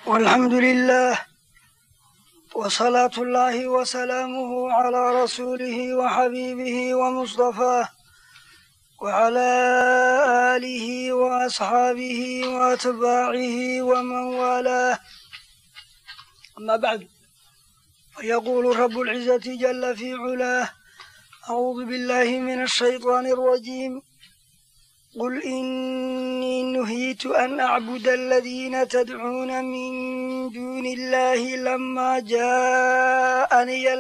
والحمد لله وصلاة الله وسلامه على رسوله وحبيبه ومصطفاه وعلى آله وأصحابه وأتباعه ومن والاه. أما بعد، فيقول رب العزة جل في علاه: أعوذ بالله من الشيطان الرجيم. قل إني نهيت أن أعبد الذين تدعون من دون الله لما جاءني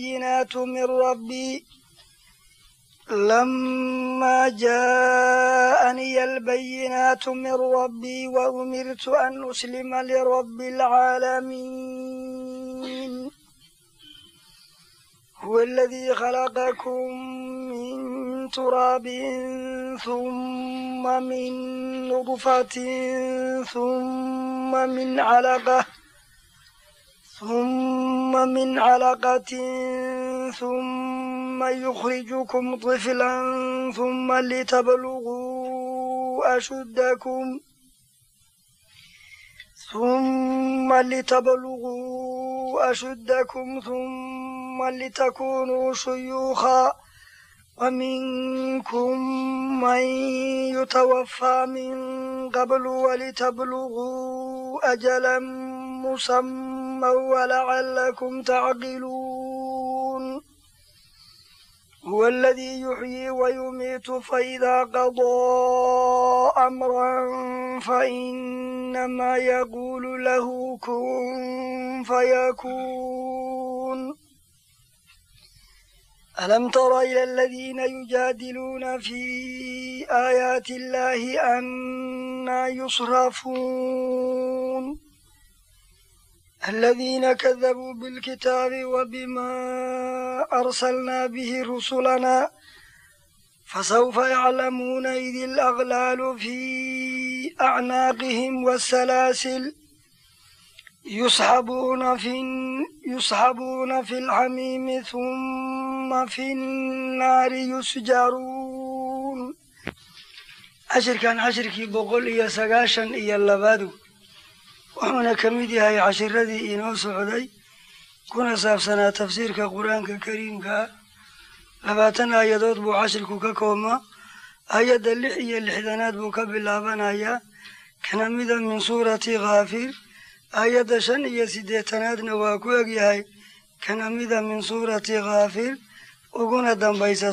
البينات من ربي وأمرت أن أسلم لرب العالمين. هو الذي خلقكم من تراب ثم من نطفة ثم من علقة ثم يخرجكم طفلا ثم لتبلغوا أشدكم ثم لتكونوا شيوخا ومنكم من يتوفى من قبل ولتبلغوا أجلا مسمى ولعلكم تعقلون. هو الذي يحيي ويميت فإذا قضى أمرا فإنما يقول له كن فيكون. ألم تر إلى الذين يجادلون في آيات الله أنى يصرفون؟ الذين كذبوا بالكتاب وبما أرسلنا به رسلنا فسوف يعلمون إذ الأغلال في أعناقهم والسلاسل يسحبون في الحميم ثم في النار يسجرون. عشركان عشركي بقول إيا سقاشن إيا اللبادو وحونا كميدي هاي عشر ذي إنو سعودي كنا سافسنا تفسير كقرآن كريم لباتنا آيادات بو عشركو ككوما آياد اللحية اللحدانات بو كبلابان آيا كنميدا من سورة غافر آياد شن إيا سيديتنادنا واكوغي هاي كنميدا من سورة غافر وقنا دنبايسا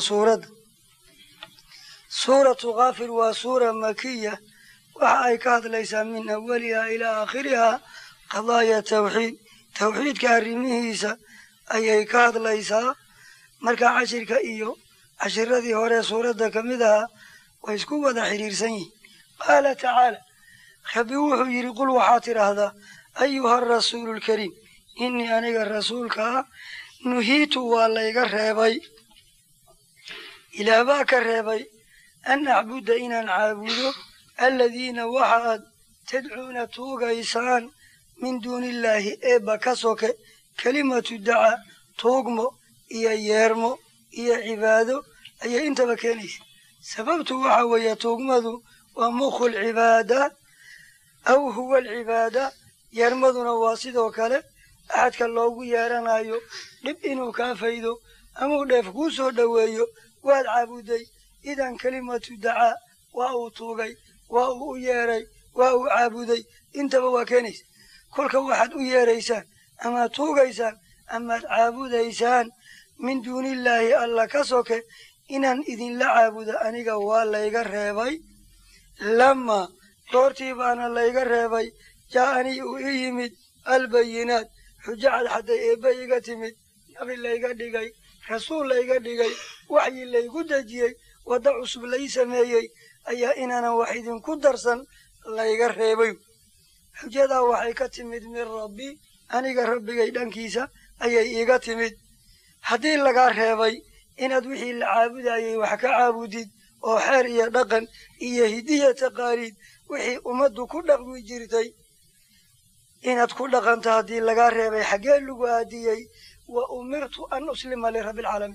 سورة غافر وسورة مكية وحايكاد ليس من أولها إلى آخرها قضايا توحيد كارميهيسا أيكاد ليس مركا عشركا إيو عشر ذي هوري سورة كمدها ويسكو وذا حرير سنين. قال تعالى: خبيوح يرقل وحاطر هذا أيها الرسول الكريم إني أنا الرسول نهيت والله الرهبي إلى باك الرهبي أن أعبد إن عابده الذين وحد تدعون توغيسان من دون الله إبا كسوك كلمة الدعاء توغمو إيا يرمو إيا عبادو أي إنت بكينيس سببت وحوية توغمدو ومخ العبادة أو هو العبادة يرمضو نواسد وكاله أحد كاللوغو يارنايو لبئنو كافيدو أمو دفقوسو دويو واد عابدي إذن كلمة الدعاء وأو توغي وأو ياري وأو عابدي إنت بوكينيس كلك واحد ياريسان أما توغيسان أما عابديسان من دون الله ألا كسوك إنان إذن لعابد أنيقا والله يقرهبي لما دورتيبان الله يقرهبي جاءني وإيمد البينات حجعد حتى إبايقا تمد نبي الله يقدقي رسول الله يقدقي وحي الله يقدجي ودعوس بالله سميي أي إنانا واحد كدرسا الله يقرهبي حجدا وحي كتمد من ربي أنيقا ربي قيدان كيسا أي إيقا تمد حتى الله قرهبي إن أدوحي العابد أي وحكا عابدين أو حارية دقن إيه هدية تقاريد وحي أمدو كل دقن جيرتي إن أدخل دقن تهدي لقارهبي حقال لقو هديي وأمرت أن أسلم لرب العالمين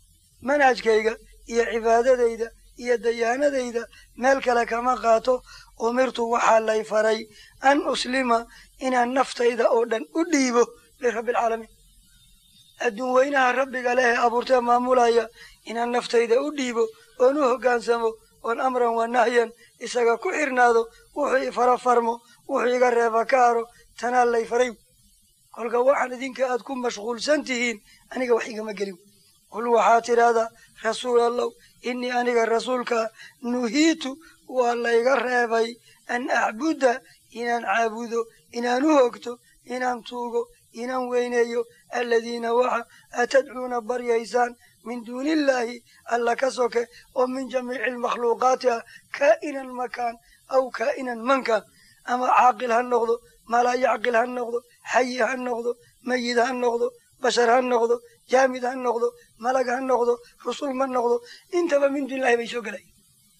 منهج كيغا إيه عبادة ديدا iyo dayaanadayda meel kale kama qaato umirtu waxaa lay faray an uslima inaan naftayda oo dhan u dhiibo lirabbi alcaalamiin adduun weynaha rabbiga leh ee abuurtee maamulaya inaan naftayda u dhiibo oon u hoggaansamo oon amran wa nahyan isaga ku xirnaado wuxuu i fara farmo wuxuu iga reeba ka haro tanaa lay faray kolka waxaan idinka aad ku mashquulsan tihiin aniga wax igama gelin qul waxaa tidhaahdaa rasuul allow innii aniga rasuulkaa nuhiitu waa layga reebay an acbuda inaan caabudo inaan u hogto inaan tuugo inaan weyneeyo aladiina waxa atadcuuna baryaysaan min duuni illaahi alla ka soke oo min jamiici almakhluuqaati ah kaa'inan makaan aw kaa'inan mankaan ama caaqil ha noqdo malaa yacqil ha noqdo xayi ha noqdo mayid ha noqdo bashar ha noqdo jaamid ha noqdo malag ha noqdo rusul ma noqdo intaba min duunillahi bay soo gelay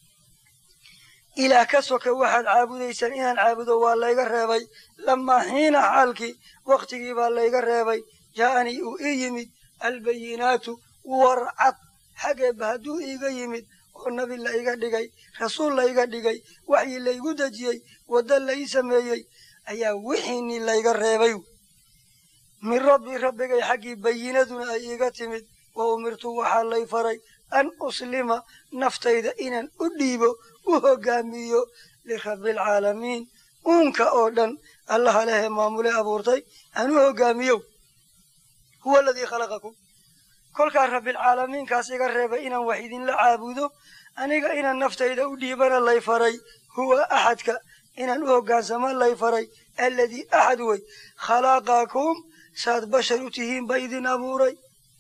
ilaah ka soke waxaad caabudaysaan inaan caabudo waa layga reebay lamaa xiina xaalkii wakhtigii baa layga reebay jaa'anii uu ii yimid albayinaatu warcad xaggeeba hadduu iiga yimid oo nabi la iga dhigay rasuul la iga dhigay waxii laygu dejiyey waddo la ii sameeyey ayaa wixiinii layga reebay min rabbi rabbigay xaggii bayinaduna ay iiga timid wa umirtu waxaa lay faray an uslima naftayda inaan u dhiibo u hoggaamiyo lirabbi alcaalamiin uunka oo dhan allaha lehee maamule abuurtay aan u hoggaamiyo huwa aladii khalaqakum kolkaa rabbialcaalamiinkaas iga reebay inaan wax idinla caabudo aniga inaan naftayda u dhiibana lay faray huwa axadka inaan u hoggaansama lay faray alladii axad wey khalaqakum saad bashar u tihiin ba idin abuuray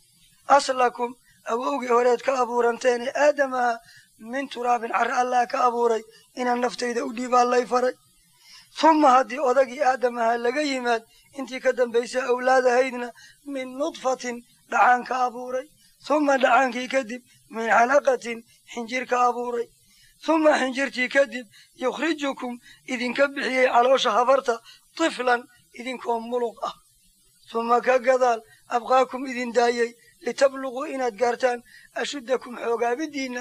aslakum awowgii horeed ka abuuranteene aadamaha min turaabin carre allah ka abuuray inaan naftayda u dhiibaa lay faray humma haddii odagii aadamaha laga yimaad intii ka dambaysa awlaadahaydna min nudfatin dhacaan ka abuuray humma dhacaankii kadib min calaqatin xinjir ka abuuray humma xinjirtii kadib yukhrijukum idinka bixiyey caloosha habarta tiflan idinkoo muluq ah humma ka gadaal abqaakum idin daayey litabluguu inaad gaartaan ashuddakum xoogaabidiinna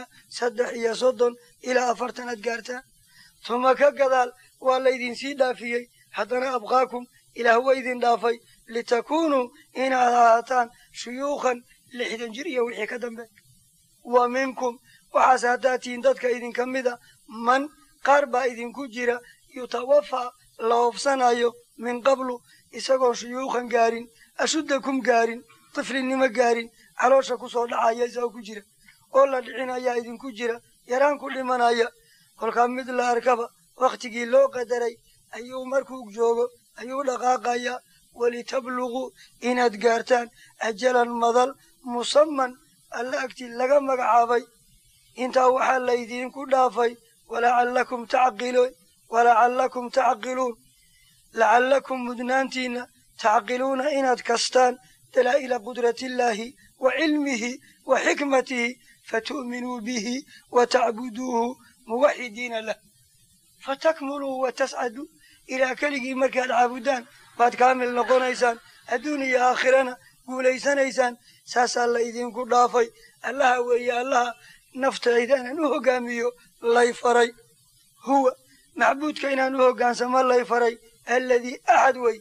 30 ilaa 40 aad gaartaan humma ka gadaal waa laydinsii dhaafiyey haddana abqaakum ilaah waa idin dhaafay litakuunuu inaad ahaataan shuyuukhan 60 jir iyo wixii ka dambe wa minkum waxaas haddaad tihiin dadka idinka mida man qaar baa idinku jira yutawafaa la oofsanayo min qablu isagoo shuyuukhan gaarin ashuddakum gaarin tiflinnimo gaarin caloosha ku soo dhacaya isagoo ku jira oo la dhicinayaa idinku jira yaraan ku dhimanaya kolkaa mid la arkaba wakhtigii loo qadaray ayuu markuu joogo ayuu dhaqaaqaya walitabluguu inaad gaartaan ajalan madal musamman alla agtii laga magacaabay intaa waxaa laydinku dhaafay walacallakum tacqiluun lacallakum mudnaantiinna tacqiluuna inaad kastaan dalaa'ila qudratillaahi wa cilmihi wa xikmatihi fatu'minuu bihi wa tacbuduuhu muwaxidiina lah fatakmuluu wa tascaduu ilaa keligii markaad caabudaan baad kaamil noqonaysaan adduun iyo aakhirana guulaysanaysaan saasaa la idinku dhaafay allaha weeye allaha naftayda inaan u hoggaamiyo lay faray huwa macbuudka inaan u hoggaansamo lay faray alladii axad wey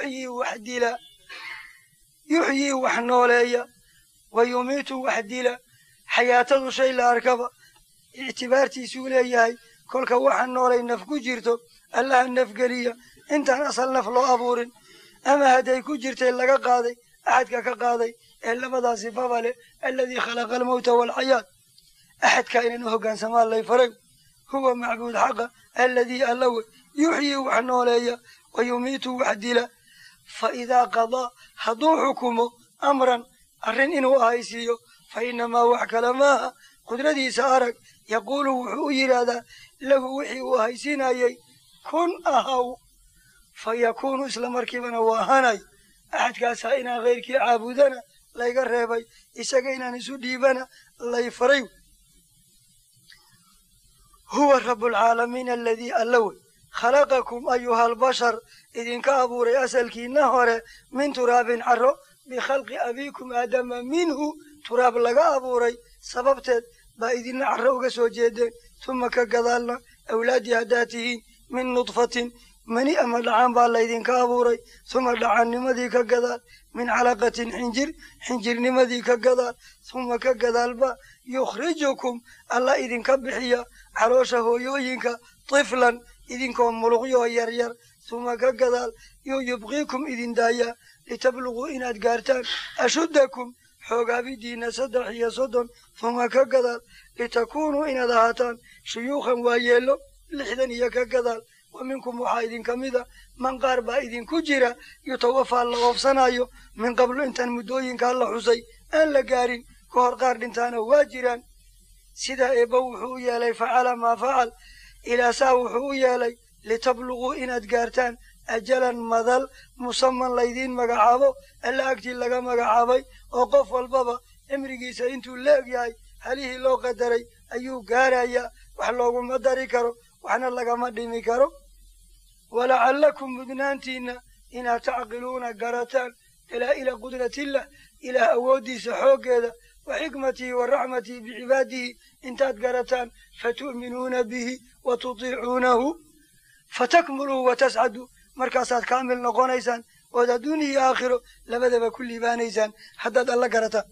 yuxyii wax nooleeya wa yumiitu wax dila xayaatadu shay la arkaba ictibaartiisuu leeyahay kolka waxa noolay naf ku jirto allaha nafgeliya intaan asal naf loo abuurin ama hadday ku jirtay laga qaaday axadka ka qaaday ee labadaa sifaba leh alladii khalaqa almawta waalxayaat axadka inaan u hoggaansamaa lay faray huwa macbuud xaqa alladii allawe yuxyii wax nooleeya wa yumiitu wax dila fa idaa qadaa hadduu xukumo amran arrin inuu ahaysiiyo fa innamaa wax kale maaha qudradiisa arag yaquulu wuxuu u yidhaahdaa lahu wixii uu ahaysiinayey kun ahaw fa yakuunu isla markiibana waa hanay axadkaasaa inaan khayrkii caabudana layga reebay isaga inaan isu dhiibana lay faray huwa rabbulcaalamiin aladii allawe khalaqakum ayuha albashar idinka abuuray asalkiina hore min turaabin carro bikhalqi abiikum aadama minhu turaab laga abuuray sababteed baa idinna carro uga soo jeedeen tuma ka gadaalna أولادي هداتهين من نطفة مني أما دعان بالليدين كابوري ثم دعان نمدي كقدال من علقة حنجر نمدي كقدال ثم كقدال با يخرجكم الله إذن كبحيا عروشه يوينك طفلا إذن كم ملغيو يرير ثم كقدال يبغيكم إذن دايا لتبلغوا إن أدقارتان أشدكم حقابي دين صدح صدن ثم كقدال لتكونوا إن ذهاتان شيوخا ويلو لحدن يكقدال ومنكم وحايدين كميدا من قاربا إذن كجرا يتوفى الله وفصنايو من قبل انتان مدوين كالله حسي أن لقارين كهر قاردين تانا واجران سيدا إبوحو يالي فعل ما فعل إلى ساوحو يالي لتبلغوا إن أدقارتان أجلا مذل مصمم ليدين مقعابو ألا أكتل لغا مقعابي وقف والبابا امرقيسا انتو لاقياي هليه لو قدري أيو قارايا وحلوغو مداري كارو وحنا لغا مديني كارو ولعلكم مدنانتين إن تعقلون قرتان إلى قدرة الله إلى أودي سحوك هذا وحكمته ورحمته بعباده انتات قرتان فتؤمنون به وتطيعونه فتكملوا وتسعدوا مركزات كامل نقونيسان ودوني آخره لبدا بكل بانيسان حدد الله قرتان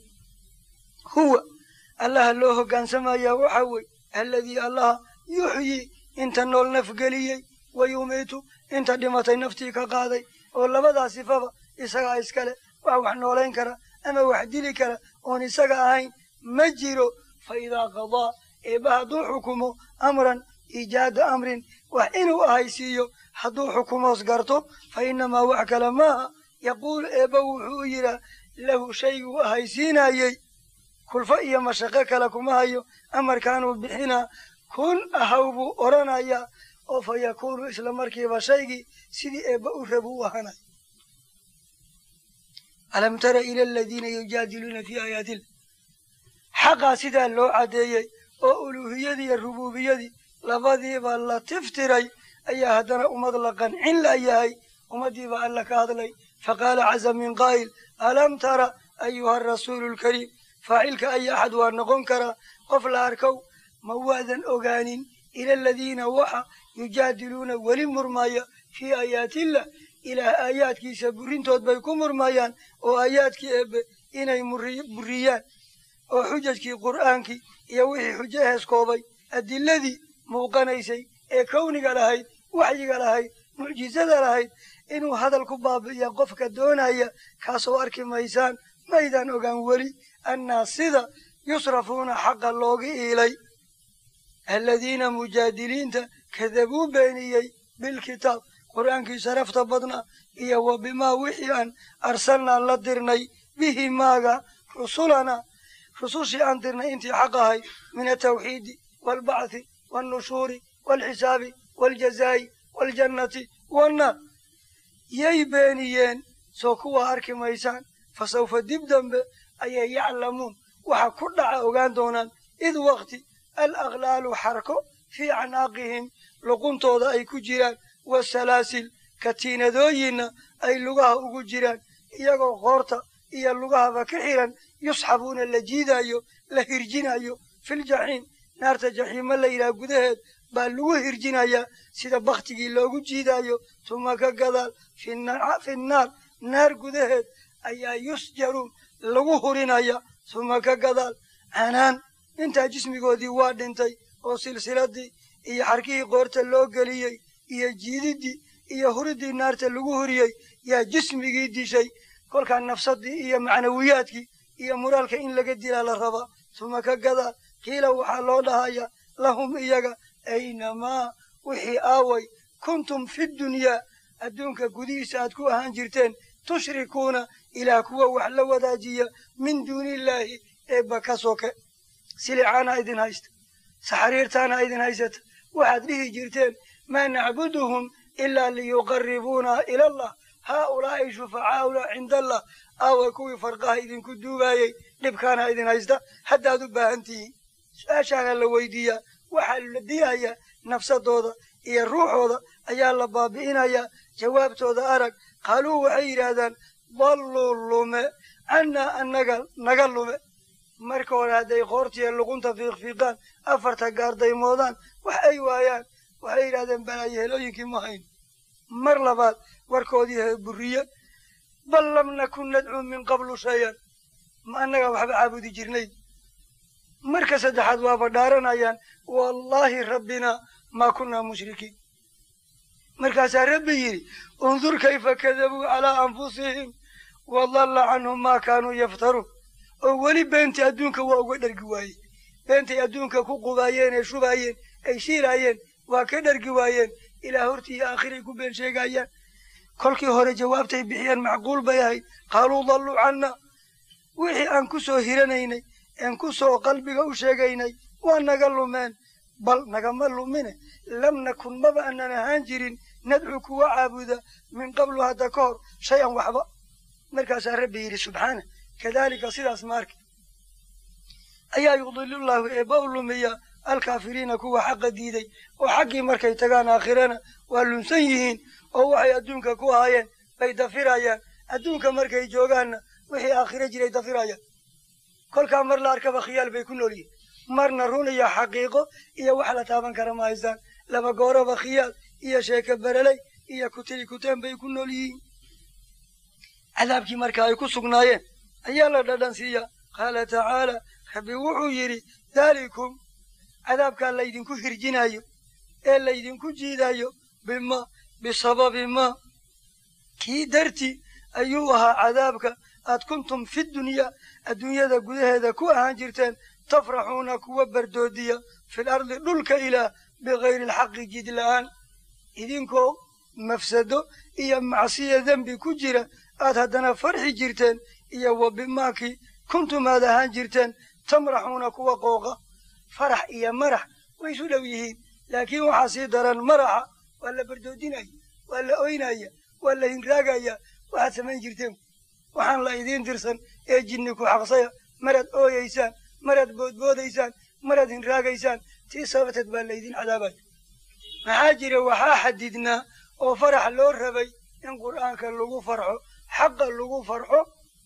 هو الله اللوه كان سمايا وحوي الذي الله يحيي انت النول نفقليي ويوميت انت دمتي نفتي كقاضي ولا بدا صفه اسغا اسكله wax nooleyn kara ama wax dili kara oo isaga ahayn ma jiro فإذا قضى إبادو حكمه أمرا إيجاد أمر وإنه أهيسيو حدو حكمه أصغرته فإنما وعكل ما يقول إبو حويرا له شيء أهيسينا يي كل فئي مشاقك لكم هايو أمر كانوا بحنا كن أهوبوا أرانا يا أو فيكون إسلام كيف شيء سيدي إبو ربوهنا ألم تر إلى الذين يجادلون في آيات الله حقا سيدا لو عديي أو ألوهيدي الربوبيدي لبدي بالله تفتري أي هدنا أمضلقا إلا أيهي أمدي بالله كاذلي فقال عز من قائل ألم ترى أيها الرسول الكريم فاعلك أي أحد ونقنكر قفل أركو مواذا أغانين إلى الذين وحى يجادلون ولمرمايا في آيات الله إلى آيات كي سبرين تودبيكم مرمايان وآيات كي إني مريان وحجج كي قرآن كي يوحي حجاه اسكوبي أدي الذي موقنيسي كوني لهي وحي لهي معجزة لهي إنه هذا الكباب يقفك الدونايا كاسوارك ميسان ميدان وقان ولي الناس يصرفون حق اللوغي إلي الذين مجادلين كذبوا بينيي بالكتاب قرآن كي سرفت بدنا إيا وبما وحيان أرسلنا لدرني به ماغا رسولنا خصوصي أنترنا انتي حقهاي من التوحيد والبعث والنشور والحساب والجزاء والجنة والنار يبينيين سوكوا أركي ميسان فسوف دبدن أي يعلمون وحكرنا عوغان دونا إذ وقت الأغلال حركوا في عناقهم لقنطو ذا أي كجيران والسلاسل كتين ذوين أي لغة أجيران إياغو غورتا إيا اللغة فكحيرا يصحبون اللجيدايو لهرجينايو في الجحيم نار تجحيم الليلة قدهد باللغة هرجينايا سيدا بختي اللغة جيدايو ثم كقدال في النار نار قدهد أيا يسجرون لغة هرينايا ثم كقدال عنان انت جسمي قودي واد انتي وسلسلة دي إيا حركي قورت اللغة ليي إيا جيدي إيا هردي نار تلغة هريي يا جسمي قيدي شيء كل كان نفسدي إيا معنوياتك إيا مرالك إن لقدي على الربا ثم كقدال قيل وحالو لهايا لهم إياك أينما وحي آوي كنتم في الدنيا أدونك قديسات كوها هنجرتين تشركون إلى كوا وحلو وداجية من دون الله إبا كسوك سلعانا إذن هايست سحريرتانا إذن هايست واحد به جرتين ما نعبدهم إلا ليقربونا إلى الله هؤلاء شفعاؤنا عند الله أو كوي فرقها إذن كدوبايي لبكانا إذن هايست حتى دبها أنتي سأشانا اللويدية وحال الديايا نفس الدودة إيا الروح هذا أيا الله بابئنا يا جوابت هذا أرق قالوا وحير هذا ضلوا اللوم عنا أن نقل لوم مركور هذا يخورتي اللقون تفيق فيقان أفرت قاردي موضان وحي وايان waxay yidhahdeen balaayo helooyinkii ma hayn mar labaad warkoodii burriye bal lam nakun nadcuu min qablu shayan ma annaga waxba caabudi jirnay marka saddexaad waaba dhaaranayaan wallaahi rabbina maa kunnaa mushrikiin markaasaa rabbi yidhi undur kayfa kadabuu calaa anfusihim wadalla canhum maa kaanuu yaftaruun oo weli beentii adduunka waa uga dhargi waayeen beentay adduunka ku qubaayeen ee shubaayeen ay shiilaayeen waa ka dhargi waayeen ilaa hortii iyo aakhiray ku been sheegayaan kolkii hore jawaabtay bixiyeen macquul bay ahayd qaaluu dalluu canna wixii aan ku soo hiranaynay aan ku soo qalbiga u sheegaynay waa naga lumeen bal nagama lumine lam nakun maba aanan ahaan jirin nadcu kuwa caabuda min qablu hadda ka hor shay-an waxba markaasaa rabbi yidhi subxaana kadaalika sidaas maarka ayaa yudilullahu eebba u lumiya alkaafiriina kuwa xaqa diiday oo xaggii markay tagaan aakhirana waa lunsan yihiin oo waxay adduunka ku ahaayeen bay dafirayaan adduunka markay joogaanna wixii aakhiro jiray dafirayaan kolkaa mar la arkaba khiyaal bay ku nool yihiin marna run iyo xaqiiqo iyo wax la taaban kara ma haystaan laba gooraba khiyaal iyo sheeke bereley iyo kutiri kuteen bay ku nool yihiin cadaabkii marka ay ku sugnaayeen ayaa la dhadhan siiya qaala tacaala rabbi wuxuu yidhi daalikum cadaabkaa laydinku hirjinayo ee laydinku jiidayo bima bisababi ma kii darti ayuu ahaa cadaabka aad kuntum fi dunyaa adduunyada gudaheeda ku ahaan jirteen tafraxuuna kuwa bardoodiya fil ardi dhulka ilaah bikayri alxaqi jid la'aan idinkoo mafsado iyo macsiya dembi ku jira aad haddana farxi jirteen iyo wa bimaakii kuntum aad ahaan jirteen tamraxuuna kuwa qooqa farax iyo marax way isu dhow yihiin laakiin waxaa sii daran maraxa waa la bardoodinaya waa la oynaya waa la hinraagaya waxaad samayn jirteen waxaan la idiin dirsan ee jinni ku xaqsaya maraad ooyaysaan maraad boodboodaysaan maraad hinraagaysaan tii sababteed baa laydin cadaabaya maxaa jira waxaa xadidnaa oo farax loo rabay in qur'aanka lagu farxo xaqa lagu farxo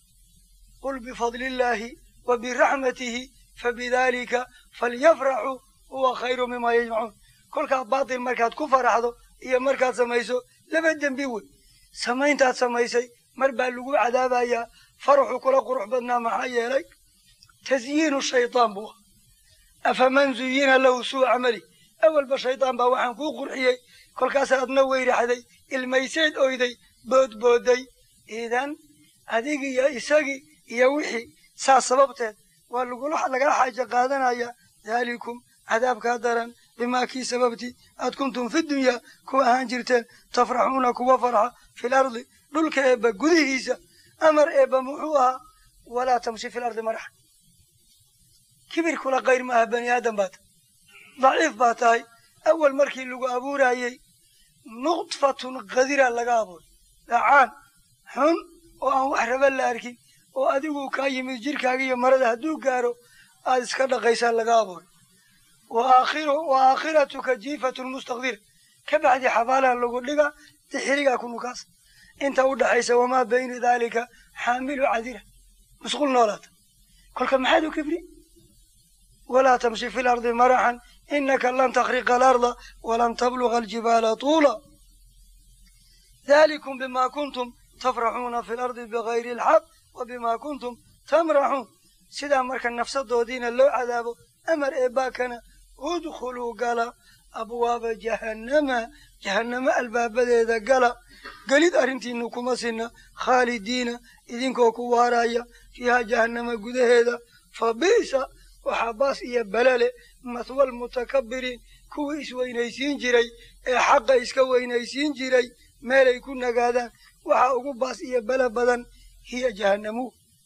qul bifadlillaahi wa biraxmatihi fabidaalika falyafraxuu huwa khayru mimaa yajmacuun kolkaa baatil markaad ku faraxdo iyo markaad samayso laba dembi wey samayntaad samaysay mar baa lagu cadaabayaa faraxu kula qurux badnaa maxaa yeelay tasyiinu shaydaan buu afaman zuyina lahu suu camali awalba shaydaan baa waxaan kuu qurxiyey kolkaas adna weyraxday ilmayseed oyday boodbooday idan adig iyo isagii iyo wixii saas sababteed waa lagala xaajo qaadanaya daalikum cadaabkaa daran bimaa kii sababtii aad kuntum fi dunyaa kuwa ahaan jirteen tafraxuuna kuwa farxa fil ardi dhulka eebba gudihiisa amar eebba muxuu ahaa walaa tamshi fil ardi maraxa kibir kula kayr maaha bani aadam baa tahay daciif baa tahay awal markii lagu abuurayey nudfatun kadira laga abuuray dhacaan xun oo aan wax raba la arkin oo adigu kaa yimid jirkaaga iyo marada hadduu gaaro aad iska dhaqaysaa laga abuuray wa aakhiratuka jiifatun mustaqdira ka bacdi xabaalaha lagu dhiga dixirigaa ku nukaas inta u dhaxaysa wamaa bayna daalika xaamilu cadira masquul noolaata kolka maxaad u kibri walaa tamshi fi lardi maraxan inaka lan takhriqa alarda walan tabluga aljibaala tuula dalikum bima kuntum tafraxuuna fi lardi bigayri alxaq wa bima kuntum tamraxuun sidaa marka nafsadoodiina loo cadaabo amar eebbaakana udkhuluu gala abwaaba jahannama jahannamo albaabadeeda gala gelid arrintiinu kuma sinna khaalidiina idinkoo ku waaraya fiiha jahannama gudaheeda fa bi'sa waxaa baas iyo balale mathwa almutakabiriin kuwii isweynaysiin jiray ee xaqa iska weynaysiin jiray meelay ku nagaadaan waxaa ugu baas iyo bala badan hiya jahannamu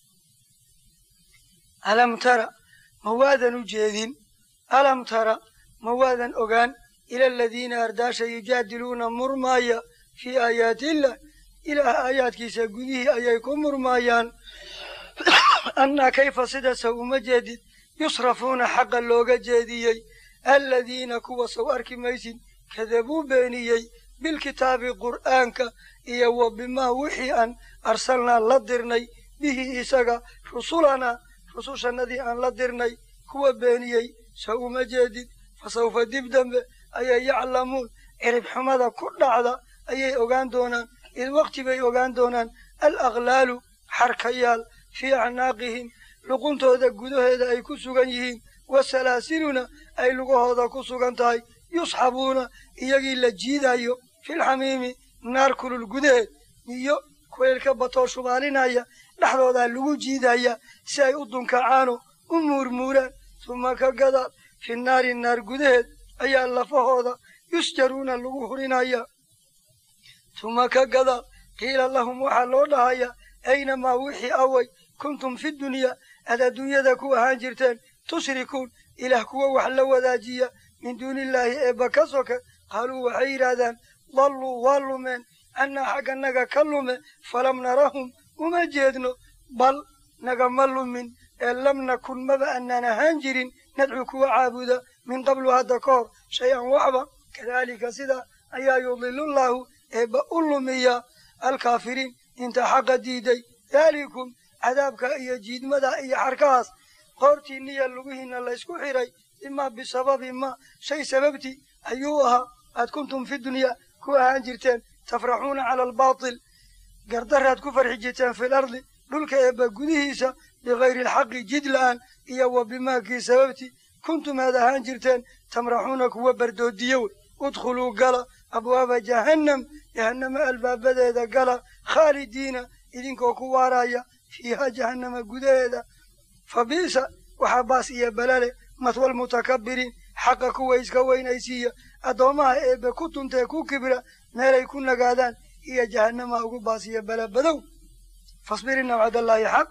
alam tara ma waadan u jeedin alam tara ma waadan ogaan ila aladiina ardaasha yujaadiluuna murmaaya fii aayaatiillah ilaah aayaadkiisa gudihii ayay ku murmaayaan annaa kayfa sidasa uma jeedid yusrafuuna xaqa looga jeediyey aladiina kuwa sow arki maysid kadabuu beeniyey bilkitaabi qur'aanka iyo wa bimaa wixii aan arsalnaa la dirnay bihi isaga rusulanaa rusushannadii aan la dirnay kuwa beeniyey sow uma jeedid fasawfa dib dambe ayay yaclamuun cirib xumada ku dhacda ayay ogaan doonaan id waqti bay ogaan doonaan alaqlaalu xarkayaal fii acnaaqihim luquntooda gudaheeda ay ku sugan yihiin wasalaasiluna ay lugahooda ku sugan tahay yusxabuuna iyagii la jiidayo filxamiimi naar kulul gudaheed iyo kuleelka batoo shubaalinaya dhexdoodaa lagu jiidaya si ay u dunkacaano u muurmuuraan tuma ka gadaal fi naari naar gudaheed ayaa lafahooda yusjaruuna lagu hurinaya tuma ka gadaal qiila lahum waxaa loo dhahaya aynamaa wixii away kuntum fi dunya aad adduunyada ku ahaan jirteen tushrikuun ilaah kuwa wax la wadaajiya min duunillaahi eebba ka soka qaaluu waxay yidhaahdaan dalluu waa lumeen annaa xagganaga ka lume falam narahum uma jeedno bal nagama lumin ee lam nakun maba annaan ahaan jirin nadcu kuwa caabuda min qablu hadda ka hor shay-an waxba kadaalika sidaa ayaa yudilullaahu eebba u lumiyaa alkaafiriin inta xaqa diiday daalikum cadaabka iyo jiidmada iyo xarkahaas qoortiinniya lugihiinna laysku xiray imaa bisababi ma shay sababtii ayuu ahaa aad kuntum fi dunya ku ahaan jirteen tafraxuuna cala albaatil gardaraad ku farxi jirteen fil ardi dhulka eebba gudihiisa bikayri alxaqi jid la'aan iyo wa bimaakii sababtii kuntum aad ahaan jirteen tamraxuuna kuwa bardoodiyo wey udkhuluu gala abwaaba jahannam jahannama albaabadeeda gala khaalidiina idinkoo ku waaraya fiiha jahannama gudaheeda fa bi'sa waxaa baas iyo balale matwal mutakabiriin xaqa kuwa iska weynaysiiya addoommaha eebbe ku tuntee ku kibra meelay ku nagaadaan iyo jahannama ugu baas iyo bala badow fasbir inna wacdallaahi xaq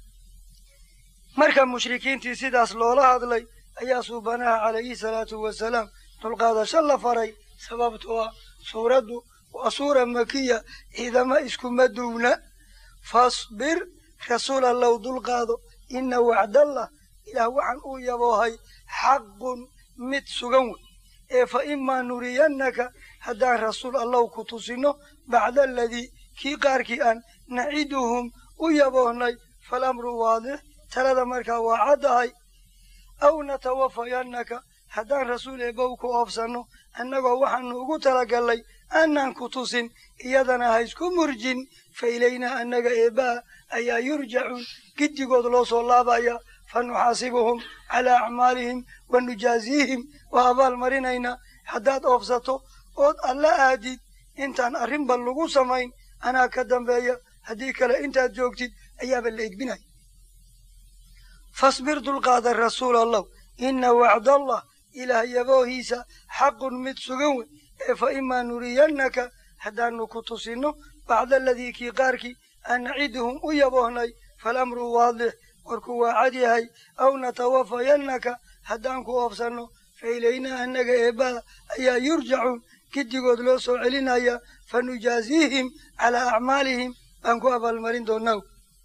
marka mushrikiintii sidaas loola hadlay ayaa suubanaha calayhi salaatu wasalaam dulqaadasho la faray sababtoo ah suuraddu waa suura makiya ciidama iskuma duwna fasbir rasuul allow dulqaado inna wacdallah ilaah waxaan uu yaboohay xaqun mid sugan wey ee fa imaa nuriyannaka haddaan rasuul allow ku tusinno bacda aladii kii qaarkii aan naciduhum u yaboohnay falamru waadix talada markaa waa caddahay aw natawafayannaka haddaan rasuul eebbow ku oofsanno annagoo waxaanu ugu talagallay aanaan ku tusin iyadana ha isku murjin fa ilaynaa annaga eebbaha ayaa yurjacuun giddigood loo soo laabaya fa nuxaasibuhum calaa acmaalihim wa nujaaziihim waa abaal marinaynaa haddaad oofsato ood alla aadid intaan arrinba lagu samayn anaa ka dambeeya haddii kale intaad joogtid ayaaba la edbinaya fasbir dulqaada rasuul allah inna wacdallah ilaah yaboohiisa xaqun mid sugan wey ee fa imaa nuriyannaka haddaanu ku tusinno bacda aladii kii qaarkii aan naciduhum u yaboohnay falamru waadix warku waa cad yahay aw natawafayannaka haddaan ku oofsanno fa ilaynaa annaga eebbaha ayaa yurjacuun giddigood loo soo celinaya fa nujaaziihim calaa acmaalihim baan ku abaalmarin doonaa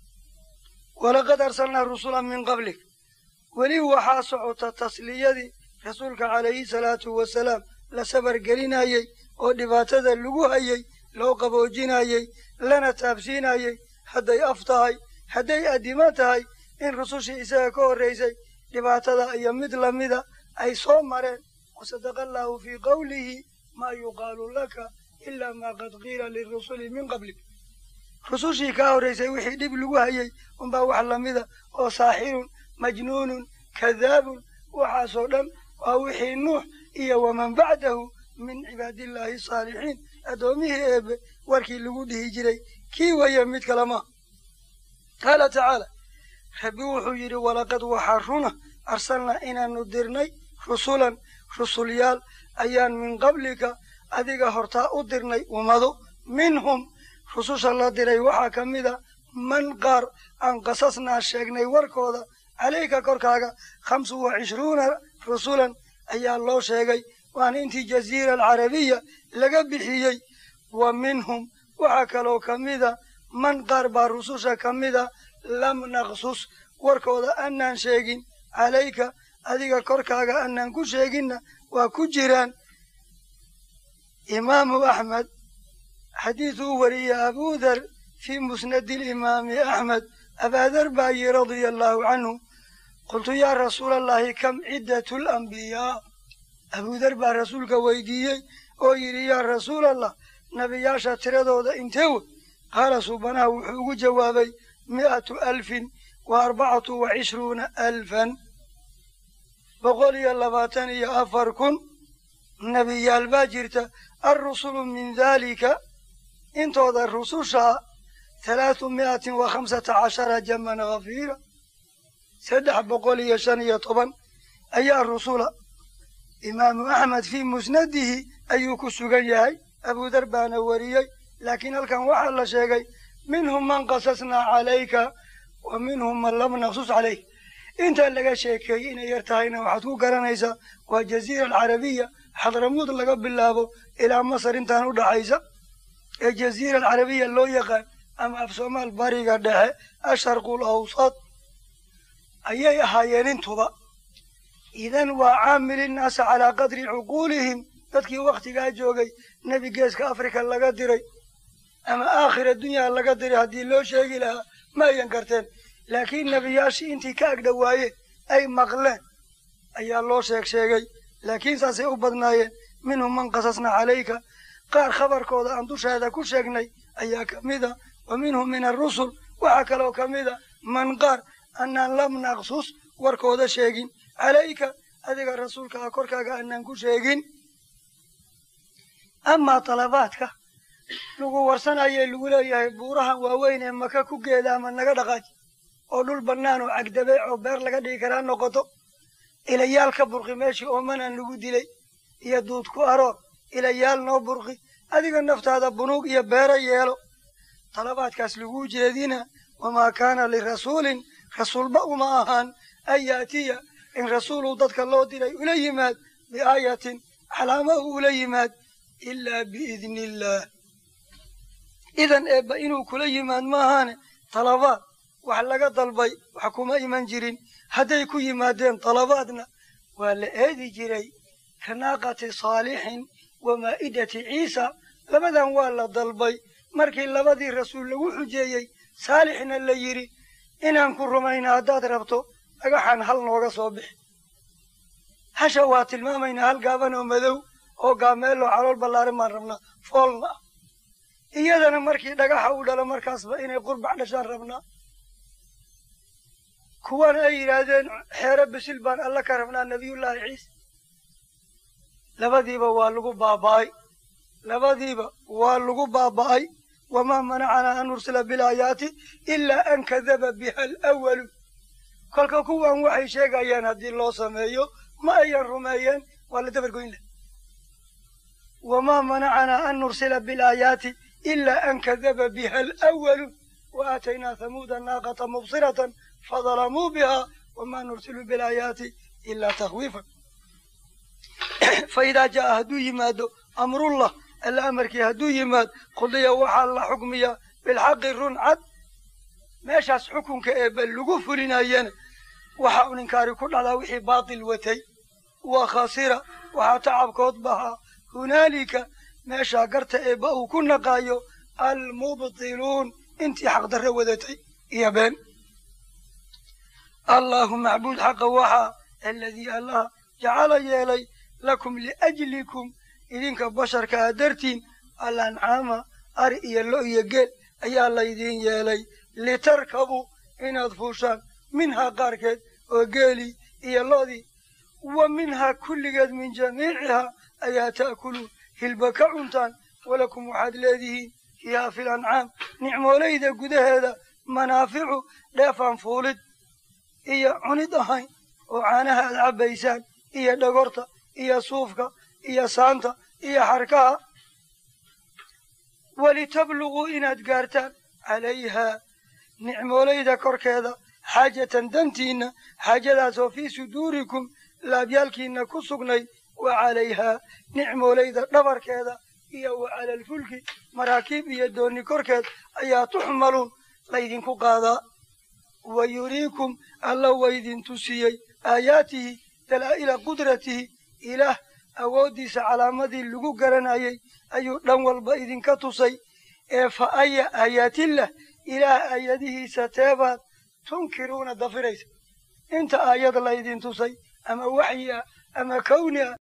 walaqad arsalnaa rusulan min qablik weli waxaa socota tasliyadii rasuulka calayhi salaatu wasalaam la sabar gelinayey oo dhibaatada lagu hayey loo qaboojinayey lana taabsiinayey hadday af tahay hadday addimo tahay in rusushii isaga ka horraysay dhibaatada iyo mid lamida ay soo mareen wasadaqa allaahu fii qawlihi maa yuqaalu laka ilaa maa qad qiila lirusuli min qablik rusushii kaa horraysay wixii dhib lagu hayey unbaa wax lamida oo saaxirun majnuunun kadaabun waxaasoo dhan waa wixii nuux iyo waman bacdahu min cibaadillaahi saalixiin addoomihii eebbe warkii lagu dhihi jiray kii waya mid kalema qaala tacaala rabbi wuxuu yidhi walaqad waxaa runa arsalnaa inaanu dirnay rusulan rusulyaal ayaan min qablika adiga hortaa u dirnay ummado minhum rususha la diray waxaa ka mida man qaar aan qasasnaa sheegnay warkooda calayka korkaaga 25 rusulan ayaa loo sheegay waana intii jaziira alcarabiya laga bixiyey wa minhum waxaa kaloo ka mida man qaar baa rususha ka mida lam naqsus warkooda annaan sheegin calayka adiga korkaaga annaan ku sheeginna waa ku jiraan imaamu axmed xadiiduu wariye abudar fii musnadi limaami axmed abaadar baa yi radia allaahu canhu qultu yaa rasuula allahi kam ciddatu lambiyaa أبو ذر بaa rasuulka weydiiyey oo yidhi yaa rasuul allah nebiyaasha tiradooda inteewe qaala suubanaha wuxuu ugu jawaabay 124,000 124,000 nebiyaal baa jirta alrusulu min daalika intooda rususha 315 jaman ghafiira 315 ayaa rusula imaamu axmed fii musnadihi ayuu ku sugan yahay abu dar baana wariyey laakiin halkan waxaa la sheegay minhum man qasasnaa calayka wa minhum man lam naqsus calayk inta laga sheekeeyey inay yar tahayna waxaad ku garanaysaa waa jaziira alcarabiya xadramuud laga bilaabo ilaa masar intaan u dhaxaysa ee jaziira alcarabiya loo yaqaan ama af soomaal bariga dhexe asharqul awsad ayay ahaayeen intuba idan waa caamil innaasa calaa qadri cuquulihim dadkii waktigaa joogay nebi geeska afrika laga diray ama aakhira dunyaa laga diray haddii loo sheegi lahaa ma ayan karteen laakiin nebiyaashii intii ka agdhowaayeen ay maqleen ayaa loo sheegay laakiin saasay u badnaayeen minhum man qasasna calayka qaar khabarkooda aan dusheeda ku sheegnay ayaa ka mida wa minhum min arusul waxaa kaloo ka mida man qaar annaan lam naqsus warkooda sheegin calayka adiga rasuulka ah korkaaga annaan ku sheegin amaa talabaadka lagu warsanayee lagu leeyahay buurahan waaweyn ee maka ku geeda ama naga dhaqaaji oo dhul bannaan oo cagdabeec oo beer laga dhigi karaa noqoto ilayaal ka burqi meeshii oomanaan lagu dilay iyo duud ku aroor ilayaal noo burqi adiga naftaada bunuug iyo beero yeelo talabaadkaas lagu jeedina wamaa kaana lirasuulin rasuulba uma ahaan an yaatiya in rasuulu dadka loo diray ula yimaad biaayatin calaama ula yimaad ilaa biidni illaah idan eebba inuu kula yimaad maahaane talabaad wax laga dalbay wax kuma iman jirin hadday ku yimaadeen talabaadna waa la eedi jiray ka naaqati saalixin wa maa'idati ciisa labadan waa la dalbay markii labadii rasuul lagu xujeeyey saalixna la yidhi inaan ku rumayna haddaad rabto dhagaxan hal nooga soo bixi hasha waa tilmaamaynaa hal gaaban oo madow oo gaameeloo calool ballaaran baan rabnaa foolna ah iyadana markii dhagaxa u dhalo markaasba inay qurbac dhashaan rabnaa kuwana ay yidhaahdeen xeero bisil baan alla ka rabnaa nebiyullaahi ciise labadiiba waa lagu baaba'ay wamaa manacanaa an nursila bilaayaati ilaa an kadaba biha alawalu kolka kuwan waxay sheegayaan haddii loo sameeyo ma ayan rumeeyeen waa la dabargoyn leh wamaa manacanaa an nursila bilaayaati ilaa an kadaba biha alawalu wa aataynaa hamuuda naaqata mubsiratan fadalamuu bihaa wamaa nursilu bilaayaati ilaa takhwiifan faidaa jaa hadduu yimaado amrullah alla amarkii hadduu yimaad qudiya waxaa la xukmiyaa bilxaqi run cad meeshaas xukunka eebba lagu fulinayana waxa un inkaari ku dhacdaa wixii baatil watay wa khasira waxaa tacabkood bahaa hunaalika meeshaa garta eebba uu ku naqaayo almubtiluun intii xaqdarre wadatay iyo been allahu macbuud xaqa waxaa aladii allah jacala yeelay lakum liajlikum idinka basharka a dartiin alancaama ari iyo lo iyo geel ayaa laydiin yeelay litarkabuu inaad fuushaan minhaa qaarkeed oo geelii iyo lo'dii wa minhaa kulligeed min jamiicihaa ayaa ta'kuluun hilba ka cuntaan walakum waxaad leedihiin fiihaa fi lancaam nicmoolayda gudaheeda manaaficu dheefaan fuulid iyo cunid ahayn oo caanaha aad cabbaysaan iyo dhagorta iyo suufka iyo saanta iyo xarkaha walitabluguu inaad gaartaan calayhaa nicmoolayda korkeeda xaajatan dantiinna xaajadaasoo fii suduurikum laabyaalkiinna ku sugnayd wa calayhaa nicmoolayda dhabarkeeda iyo wa cala alfulki maraakiib iyo doonni korkeed ayaa tuxmaluun laydinku qaadaa wa yuriikum alla waydin tusiyey aayaatihi dalaa'ila qudratihi ilaah awooddiisa calaamadii lagu garanayay ayuu dhan walba idinka tusay ee fa aya aayaatillah ilaah aayadihiisa teebaad tunkiruuna dafiraysa inta aayad laydin tusay ama waxyi ah ama kawni ah